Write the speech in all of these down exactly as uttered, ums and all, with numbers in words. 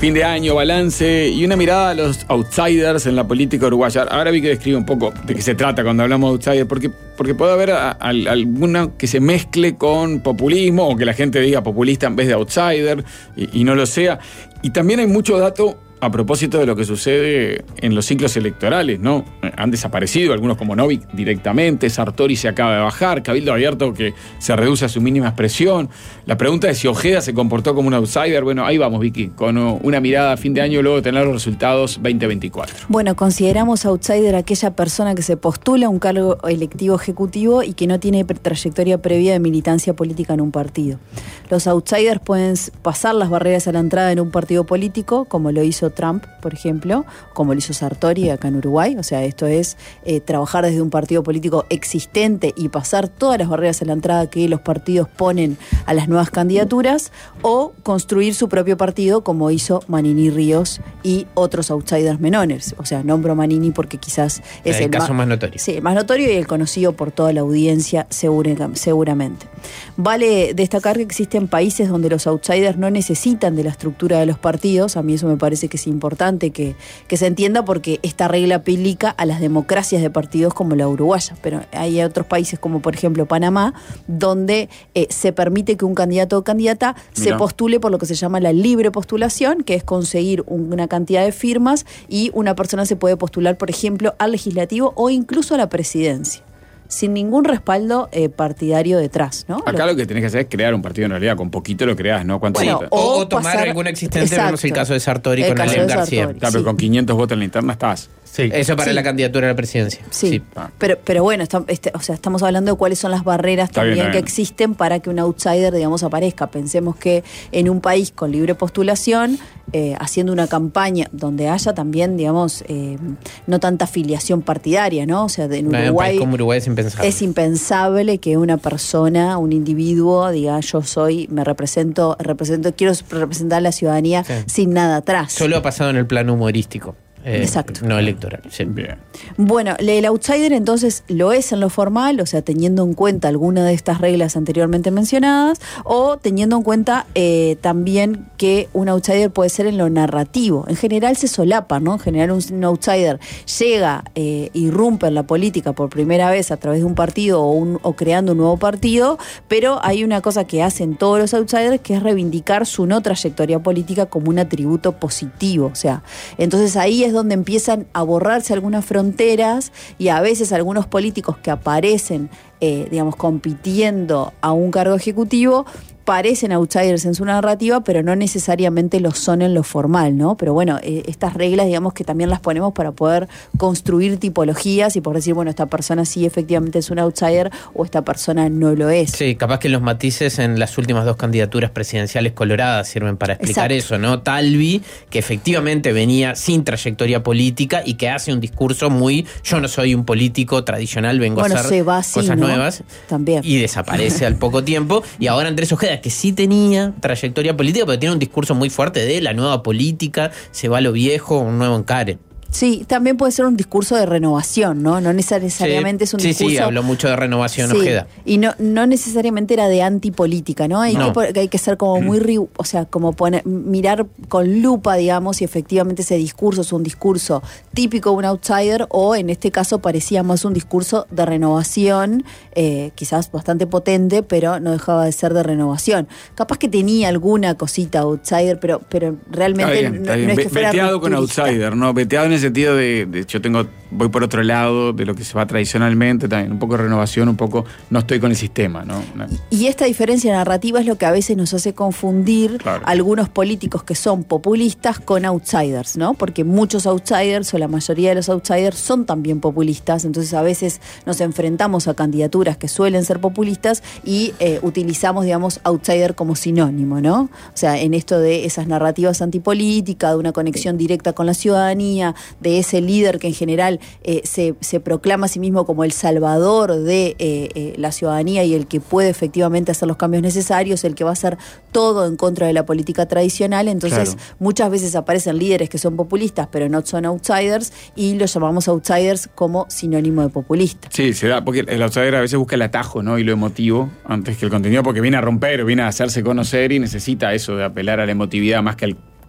Fin de año, balance y una mirada a los outsiders en la política uruguaya. Ahora vi que describe un poco de qué se trata cuando hablamos de outsiders, porque, porque puede haber a, a, alguna que se mezcle con populismo o que la gente diga populista en vez de outsider y, y no lo sea. Y también hay mucho dato a propósito de lo que sucede en los ciclos electorales, ¿no? Han desaparecido algunos como Novik directamente, Sartori se acaba de bajar, Cabildo Abierto que se reduce a su mínima expresión. La pregunta es si Ojeda se comportó como un outsider. Bueno, ahí vamos, Vicky, con una mirada a fin de año luego de tener los resultados veinte veinticuatro. Bueno, consideramos outsider a aquella persona que se postula a un cargo electivo ejecutivo y que no tiene trayectoria previa de militancia política en un partido. Los outsiders pueden pasar las barreras a la entrada en un partido político, como lo hizo Trump, por ejemplo, como lo hizo Sartori acá en Uruguay. O sea, esto es eh, trabajar desde un partido político existente y pasar todas las barreras a la entrada que los partidos ponen a las nuevas candidaturas, o construir su propio partido como hizo Manini Ríos y otros outsiders menores. O sea, nombro Manini porque quizás es el, el caso más, más notorio. Sí, el más notorio y el conocido por toda la audiencia segura, seguramente. Vale destacar que existen países donde los outsiders no necesitan de la estructura de los partidos. A mí eso me parece que es importante que, que se entienda, porque esta regla aplica a las democracias de partidos como la uruguaya, pero hay otros países como por ejemplo Panamá, donde eh, se permite que un candidato o candidata Mirá. se postule por lo que se llama la libre postulación, que es conseguir un, una cantidad de firmas y una persona se puede postular, por ejemplo, al legislativo o incluso a la presidencia, sin ningún respaldo eh, partidario detrás, ¿no? Acá lo, lo que tenés que hacer es crear un partido en realidad, con poquito lo creás, ¿no? ¿Cuánto bueno, o, o tomar pasar, alguna existente, vemos el caso de Sartori el con Alem García. Claro, pero con quinientos votos en la interna estás. Sí. Eso para sí. la candidatura a la presidencia. Sí, sí. Ah. Pero, pero bueno, está, este, o sea, estamos hablando de cuáles son las barreras está también bien, que bien. existen para que un outsider, digamos, aparezca. Pensemos que en un país con libre postulación, eh, haciendo una campaña donde haya también, digamos, eh, no tanta afiliación partidaria, ¿no? O sea, en Uruguay, no, en un país como Uruguay es impensable. Es impensable que una persona, un individuo, diga, yo soy, me represento, represento, quiero representar a la ciudadanía sí. sin nada atrás. Solo ha pasado en el plano humorístico. Eh, Exacto. No electoral. Sí. Bien. Bueno, el outsider entonces lo es en lo formal, o sea, teniendo en cuenta alguna de estas reglas anteriormente mencionadas, o teniendo en cuenta eh, también que un outsider puede ser en lo narrativo. En general se solapa, ¿no? En general un, un outsider llega, eh, irrumpe en la política por primera vez a través de un partido o, un, o creando un nuevo partido, pero hay una cosa que hacen todos los outsiders, que es reivindicar su no trayectoria política como un atributo positivo. O sea, entonces ahí es donde empiezan a borrarse algunas fronteras y a veces algunos políticos que aparecen, eh, digamos, compitiendo a un cargo ejecutivo, parecen outsiders en su narrativa, pero no necesariamente lo son en lo formal, ¿no? Pero bueno, eh, estas reglas, digamos, que también las ponemos para poder construir tipologías y por decir, bueno, esta persona sí efectivamente es un outsider o esta persona no lo es. Sí, capaz que los matices en las últimas dos candidaturas presidenciales coloradas sirven para explicar Exacto. eso, ¿no? Talvi, que efectivamente venía sin trayectoria política y que hace un discurso muy, yo no soy un político tradicional, vengo bueno, a hacer se va así, cosas ¿no? nuevas. También. Y desaparece al poco tiempo. Y ahora Andrés Ojeda, que sí tenía trayectoria política, pero tiene un discurso muy fuerte de la nueva política, se va a lo viejo, un nuevo encare. Sí, también puede ser un discurso de renovación, ¿no? No necesariamente sí, es un sí, discurso... Sí, sí, habló mucho de renovación sí, Ojeda. Y no, no necesariamente era de antipolítica, ¿no? Hay, no. Que, hay que ser como muy... O sea, como poner, mirar con lupa, digamos, si efectivamente ese discurso es un discurso típico de un outsider o, en este caso, parecía más un discurso de renovación, eh, quizás bastante potente, pero no dejaba de ser de renovación. Capaz que tenía alguna cosita outsider, pero, pero realmente está bien, está no, bien. no es que fuera veteado con rupturista. outsider, ¿no? Veteado en el sentido de, de yo tengo voy por otro lado de lo que se va tradicionalmente, también un poco de renovación, un poco no estoy con el sistema, ¿no? Una... Y esta diferencia narrativa es lo que a veces nos hace confundir claro. algunos políticos que son populistas con outsiders, ¿no? Porque muchos outsiders o la mayoría de los outsiders son también populistas, entonces a veces nos enfrentamos a candidaturas que suelen ser populistas y eh, utilizamos, digamos, outsider como sinónimo, ¿no? O sea, en esto de esas narrativas antipolíticas, de una conexión directa con la ciudadanía, de ese líder que en general eh, se, se proclama a sí mismo como el salvador de eh, eh, la ciudadanía y el que puede efectivamente hacer los cambios necesarios, el que va a hacer todo en contra de la política tradicional. Entonces claro. muchas veces aparecen líderes que son populistas pero no son outsiders y los llamamos outsiders como sinónimo de populista. Sí, se da, porque el outsider a veces busca el atajo, ¿no? Y lo emotivo antes que el contenido, porque viene a romper, viene a hacerse conocer y necesita eso de apelar a la emotividad más que al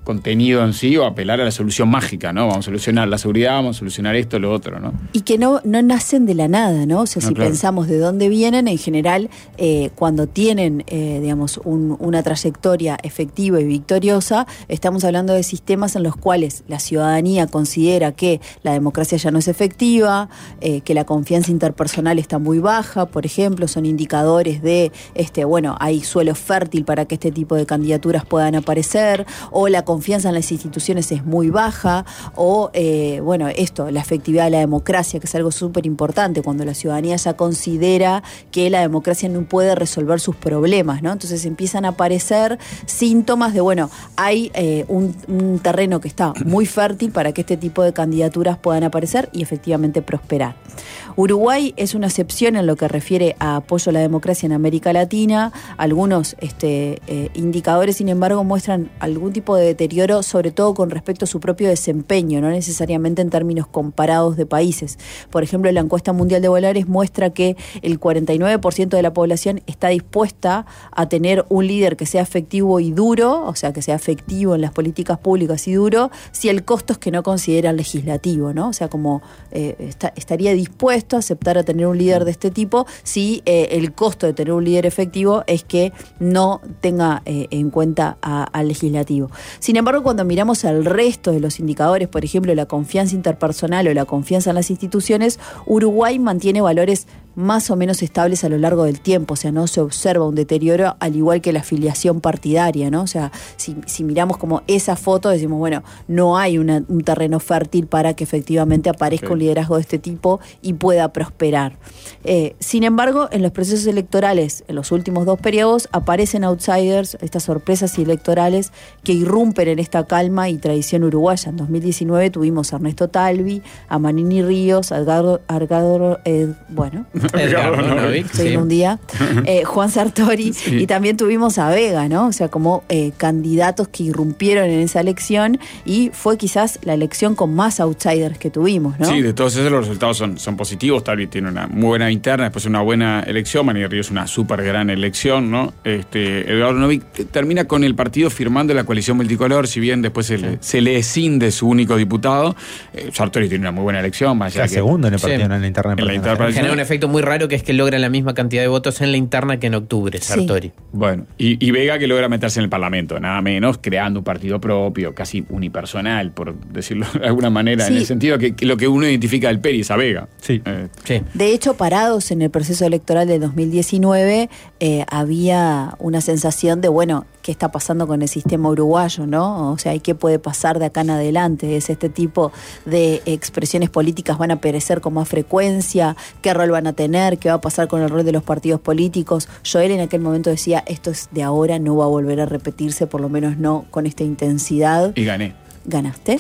contenido en sí o apelar a la solución mágica, ¿no? Vamos a solucionar la seguridad, vamos a solucionar esto, lo otro, ¿no? Y que no, no nacen de la nada, ¿no? O sea, No, si claro. pensamos de dónde vienen, en general, eh, cuando tienen, eh, digamos, un, una trayectoria efectiva y victoriosa, estamos hablando de sistemas en los cuales la ciudadanía considera que la democracia ya no es efectiva, eh, que la confianza interpersonal está muy baja, por ejemplo, son indicadores de, este, bueno, hay suelo fértil para que este tipo de candidaturas puedan aparecer, o la confianza en las instituciones es muy baja, o, eh, bueno, esto, la efectividad de la democracia, que es algo súper importante, cuando la ciudadanía ya considera que la democracia no puede resolver sus problemas, ¿no? Entonces empiezan a aparecer síntomas de, bueno, hay eh, un, un terreno que está muy fértil para que este tipo de candidaturas puedan aparecer y efectivamente prosperar. Uruguay es una excepción en lo que refiere a apoyo a la democracia en América Latina. Algunos este, eh, indicadores, sin embargo, muestran algún tipo de deterioro, sobre todo con respecto a su propio desempeño, no necesariamente en términos comparados de países. Por ejemplo, la encuesta mundial de valores muestra que el cuarenta y nueve por ciento de la población está dispuesta a tener un líder que sea efectivo y duro, o sea, que sea efectivo en las políticas públicas y duro, si el costo es que no considera legislativo, ¿no? O sea, como eh, está, estaría dispuesto a aceptar a tener un líder de este tipo si eh, el costo de tener un líder efectivo es que no tenga eh, en cuenta al legislativo. Sin embargo, cuando miramos al resto de los indicadores, por ejemplo, la confianza interpersonal o la confianza en las instituciones, Uruguay mantiene valores más o menos estables a lo largo del tiempo, o sea, no se observa un deterioro, al igual que la afiliación partidaria, ¿no? O sea, si, si miramos como esa foto, decimos, bueno, no hay una, un terreno fértil para que efectivamente aparezca okay. un liderazgo de este tipo y pueda prosperar. Eh, sin embargo, en los procesos electorales, en los últimos dos periodos, aparecen outsiders, estas sorpresas electorales que irrumpen en esta calma y tradición uruguaya. En dos mil diecinueve tuvimos a Ernesto Talvi, a Manini Ríos, a Edgardo, Edgardo eh, bueno... Edgardo Novik, sí. en un día, eh, Juan Sartori, sí. y también tuvimos a Vega, ¿no? O sea, como eh, candidatos que irrumpieron en esa elección y fue quizás la elección con más outsiders que tuvimos, ¿no? Sí, de todos esos los resultados son, son positivos. Talvi tiene una muy buena interna, después una buena elección, Manini Ríos una súper gran elección, ¿no? Este, Edgardo Novik termina con el partido firmando la coalición multicolor, si bien después se, sí. le, se le escinde su único diputado. Eh, Sartori tiene una muy buena elección. Más la segunda en el partido, sí. en la interna. En la interna genera un efecto muy raro que es que logra la misma cantidad de votos en la interna que en octubre, Sartori. Sí. Bueno, y, y Vega que logra meterse en el Parlamento, nada menos, creando un partido propio, casi unipersonal, por decirlo de alguna manera, sí. en el sentido que, que lo que uno identifica del P E R I es a Vega. Sí. Eh. sí. De hecho, parados en el proceso electoral de dos mil diecinueve, eh, había una sensación de, bueno, ¿qué está pasando con el sistema uruguayo, no? O sea, ¿y qué puede pasar de acá en adelante? ¿Es este tipo de expresiones políticas van a perecer con más frecuencia? ¿Qué rol van a tener? ¿Qué va a pasar con el rol de los partidos políticos? Joel en aquel momento decía, esto es de ahora, no va a volver a repetirse, por lo menos no con esta intensidad. Y gané. ¿Ganaste?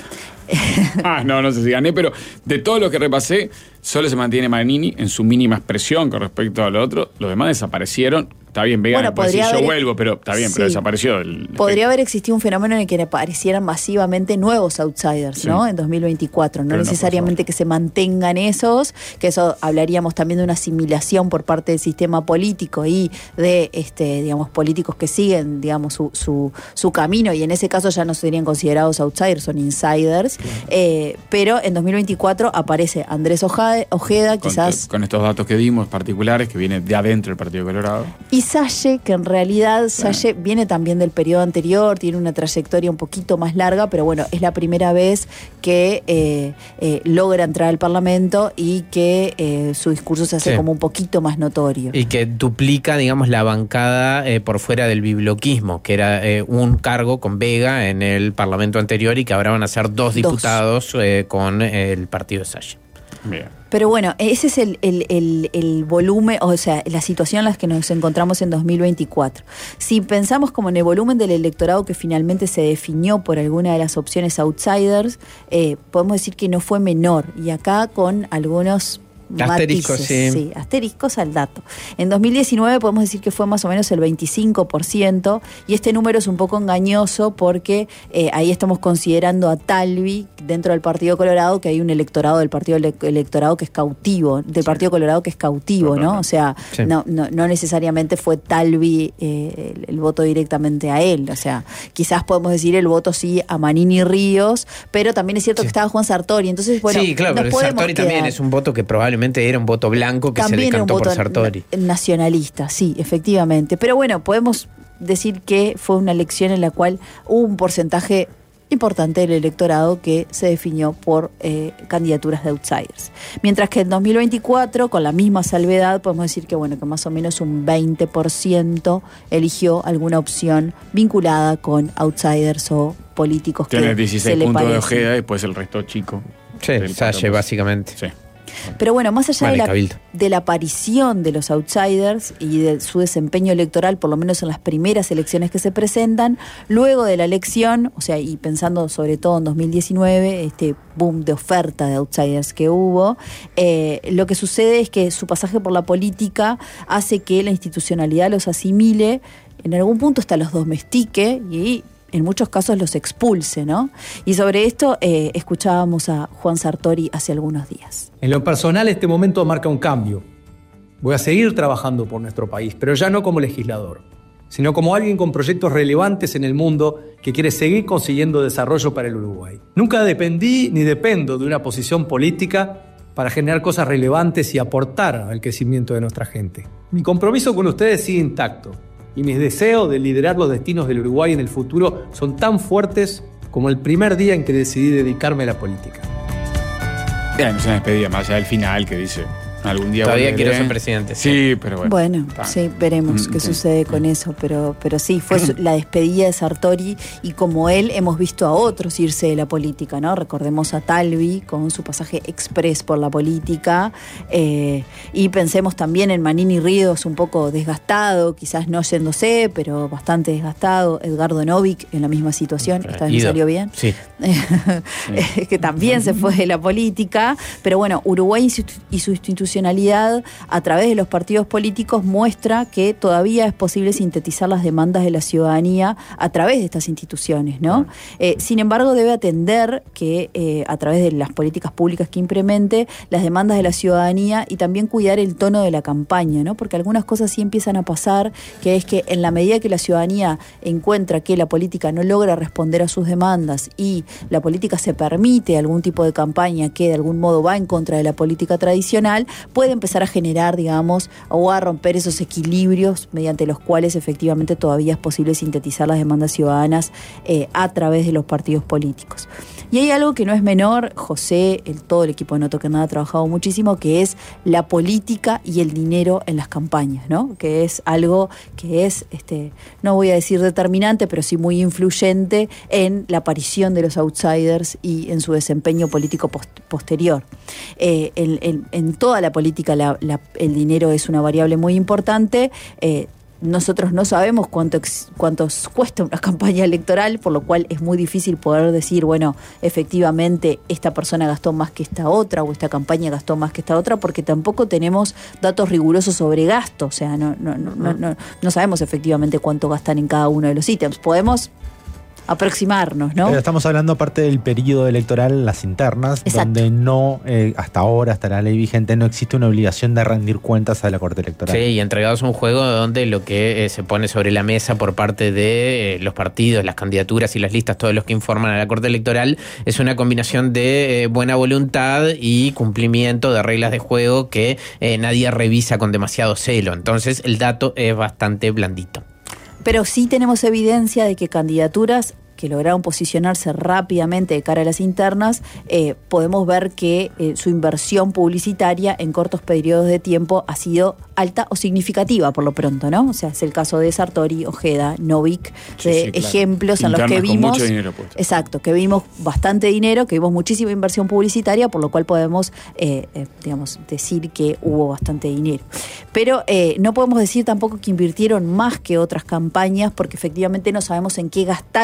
Ah, no, no sé si gané, pero de todo lo que repasé, solo se mantiene Manini en su mínima expresión con respecto a lo otro. Los demás desaparecieron. Está bien, Vega, bueno, puede decir, haber, yo vuelvo, pero está bien, sí. pero desapareció. El, podría el... haber existido un fenómeno en el que aparecieran masivamente nuevos outsiders, sí. ¿no? En dos mil veinticuatro. No pero necesariamente no, que se mantengan esos, que eso hablaríamos también de una asimilación por parte del sistema político y de, este, digamos, políticos que siguen, digamos, su, su, su camino, y en ese caso ya no serían considerados outsiders, son insiders. Claro. Eh, pero en dos mil veinticuatro aparece Andrés Ojeda, Ojeda con quizás... Te, con estos datos que dimos particulares, que viene de adentro del Partido Colorado. Y Salle, que en realidad Salle bueno. viene también del periodo anterior, tiene una trayectoria un poquito más larga, pero bueno, es la primera vez que eh, eh, logra entrar al Parlamento y que eh, su discurso se hace sí. como un poquito más notorio. Y que duplica, digamos, la bancada eh, por fuera del bibloquismo, que era eh, un cargo con Vega en el Parlamento anterior y que ahora van a ser dos diputados dos. Eh, con eh, el partido de Salle. Bien. Pero bueno, ese es el, el, el, el volumen, o sea, la situación en la que nos encontramos en dos mil veinticuatro. Si pensamos como en el volumen del electorado que finalmente se definió por alguna de las opciones outsiders, eh, podemos decir que no fue menor. Y acá con algunos Asteriscos, matices, sí. sí, asteriscos al dato. En dos mil diecinueve podemos decir que fue más o menos el veinticinco por ciento y este número es un poco engañoso porque eh, ahí estamos considerando a Talvi dentro del Partido Colorado, que hay un electorado del Partido ele- Electorado que es cautivo, del sí. Partido Colorado que es cautivo, ¿no? O sea, sí. no, no, no necesariamente fue Talvi eh, el, el voto directamente a él, o sea, quizás podemos decir el voto sí a Manini Ríos, pero también es cierto sí. que estaba Juan Sartori, entonces bueno, sí, claro, pero Sartori quedar. También es un voto que probablemente era un voto blanco que también se decantó por Sartori. Nacionalista, sí, efectivamente, pero bueno, podemos decir que fue una elección en la cual hubo un porcentaje importante del electorado que se definió por eh, candidaturas de outsiders. Mientras que en dos mil veinticuatro, con la misma salvedad, podemos decir que bueno, que más o menos un veinte por ciento eligió alguna opción vinculada con outsiders o políticos que tiene dieciséis se le puntos parecen. de Ojeda y después el resto chico. Sí, Salle, básicamente. Sí. Pero bueno, más allá vale, de, la, de la aparición de los outsiders y de su desempeño electoral, por lo menos en las primeras elecciones que se presentan, luego de la elección, o sea, y pensando sobre todo en dos mil diecinueve, este boom de oferta de outsiders que hubo, eh, lo que sucede es que su pasaje por la política hace que la institucionalidad los asimile, en algún punto hasta los domestique y en muchos casos los expulse, ¿no? Y sobre esto eh, escuchábamos a Juan Sartori hace algunos días. En lo personal, este momento marca un cambio. Voy a seguir trabajando por nuestro país, pero ya no como legislador, sino como alguien con proyectos relevantes en el mundo que quiere seguir consiguiendo desarrollo para el Uruguay. Nunca dependí ni dependo de una posición política para generar cosas relevantes y aportar al crecimiento de nuestra gente. Mi compromiso con ustedes sigue intacto. Y mis deseos de liderar los destinos del Uruguay en el futuro son tan fuertes como el primer día en que decidí dedicarme a la política. Bien, es una despedida más allá del final que dice algún día todavía volveré. quiero ser presidente. Sí, sí pero bueno. Bueno, ah. sí, veremos mm, qué sí. sucede con eso, pero, pero sí, fue su, la despedida de Sartori y como él hemos visto a otros irse de la política, ¿no? Recordemos a Talvi con su pasaje express por la política eh, y pensemos también en Manini Ríos un poco desgastado, quizás no yéndose, pero bastante desgastado, Edgardo Novik en la misma situación, okay. esta vez me salió bien, sí. sí. que también se fue de la política, pero bueno, Uruguay y su institución a través de los partidos políticos muestra que todavía es posible sintetizar las demandas de la ciudadanía a través de estas instituciones, ¿no? Eh, sin embargo, debe atender que eh, a través de las políticas públicas que implemente las demandas de la ciudadanía y también cuidar el tono de la campaña, ¿no? Porque algunas cosas sí empiezan a pasar, que es que en la medida que la ciudadanía encuentra que la política no logra responder a sus demandas y la política se permite algún tipo de campaña que de algún modo va en contra de la política tradicional, puede empezar a generar, digamos, o a romper esos equilibrios mediante los cuales efectivamente todavía es posible sintetizar las demandas ciudadanas eh, a través de los partidos políticos. Y hay algo que no es menor, José, el, todo el equipo de No Toquen Nada ha trabajado muchísimo, que es la política y el dinero en las campañas, ¿no? Que es algo que es, este, no voy a decir determinante, pero sí muy influyente en la aparición de los outsiders y en su desempeño político post- posterior. Eh, en, en, en toda la política la, la, el dinero es una variable muy importante. Eh, nosotros no sabemos cuánto cuánto cuesta una campaña electoral, por lo cual es muy difícil poder decir, bueno, efectivamente esta persona gastó más que esta otra o esta campaña gastó más que esta otra, porque tampoco tenemos datos rigurosos sobre gasto, o sea, no, no, no, no, no, no sabemos efectivamente cuánto gastan en cada uno de los ítems. Podemos aproximarnos, ¿no? Pero estamos hablando aparte del periodo electoral, las internas, exacto, donde no, eh, hasta ahora, hasta la ley vigente, no existe una obligación de rendir cuentas a la Corte Electoral. Sí, y entregados a un juego donde lo que eh, se pone sobre la mesa por parte de eh, los partidos, las candidaturas y las listas, todos los que informan a la Corte Electoral, es una combinación de eh, buena voluntad y cumplimiento de reglas de juego que eh, nadie revisa con demasiado celo. Entonces el dato es bastante blandito. Pero sí tenemos evidencia de que candidaturas que lograron posicionarse rápidamente de cara a las internas, eh, podemos ver que eh, su inversión publicitaria en cortos periodos de tiempo ha sido alta o significativa por lo pronto, ¿no? O sea, es el caso de Sartori, Ojeda, Novik, sí, de sí, claro, ejemplos en los que vimos con mucho dinero puesto. Exacto, que vimos bastante dinero, que vimos muchísima inversión publicitaria, por lo cual podemos, eh, eh, digamos, decir que hubo bastante dinero. Pero eh, no podemos decir tampoco que invirtieron más que otras campañas, porque efectivamente no sabemos en qué gastaron las otras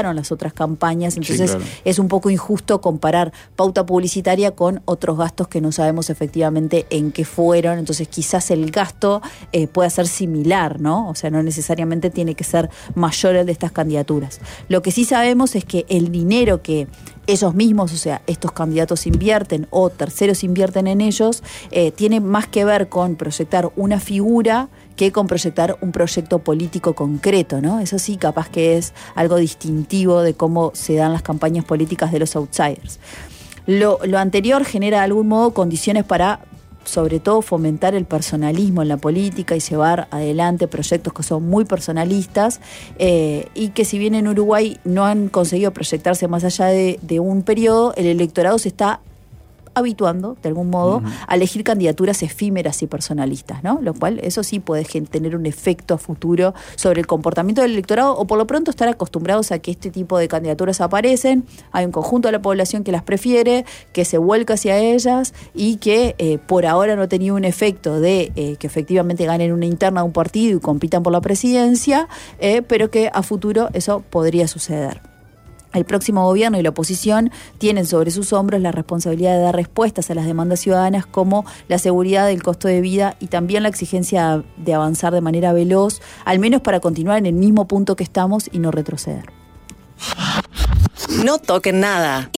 otras campañas, entonces sí, claro. es un poco injusto comparar pauta publicitaria con otros gastos que no sabemos efectivamente en qué fueron, entonces quizás el gasto eh, pueda ser similar, ¿no? O sea, no necesariamente tiene que ser mayor el de estas candidaturas. Lo que sí sabemos es que el dinero que ellos mismos, o sea, estos candidatos invierten o terceros invierten en ellos, eh, tiene más que ver con proyectar una figura que con proyectar un proyecto político concreto, ¿no? Eso sí, capaz que es algo distintivo de cómo se dan las campañas políticas de los outsiders. Lo, lo anterior genera de algún modo condiciones para, sobre todo, fomentar el personalismo en la política y llevar adelante proyectos que son muy personalistas eh, y que si bien en Uruguay no han conseguido proyectarse más allá de, de un periodo, el electorado se está habituando, de algún modo, uh-huh. a elegir candidaturas efímeras y personalistas, ¿no? Lo cual, eso sí puede tener un efecto a futuro sobre el comportamiento del electorado, o por lo pronto estar acostumbrados a que este tipo de candidaturas aparecen, hay un conjunto de la población que las prefiere, que se vuelca hacia ellas y que eh, por ahora no ha tenido un efecto de eh, que efectivamente ganen una interna de un partido y compitan por la presidencia, eh, pero que a futuro eso podría suceder. El próximo gobierno y la oposición tienen sobre sus hombros la responsabilidad de dar respuestas a las demandas ciudadanas como la seguridad del costo de vida y también la exigencia de avanzar de manera veloz, al menos para continuar en el mismo punto que estamos y no retroceder. No toquen nada.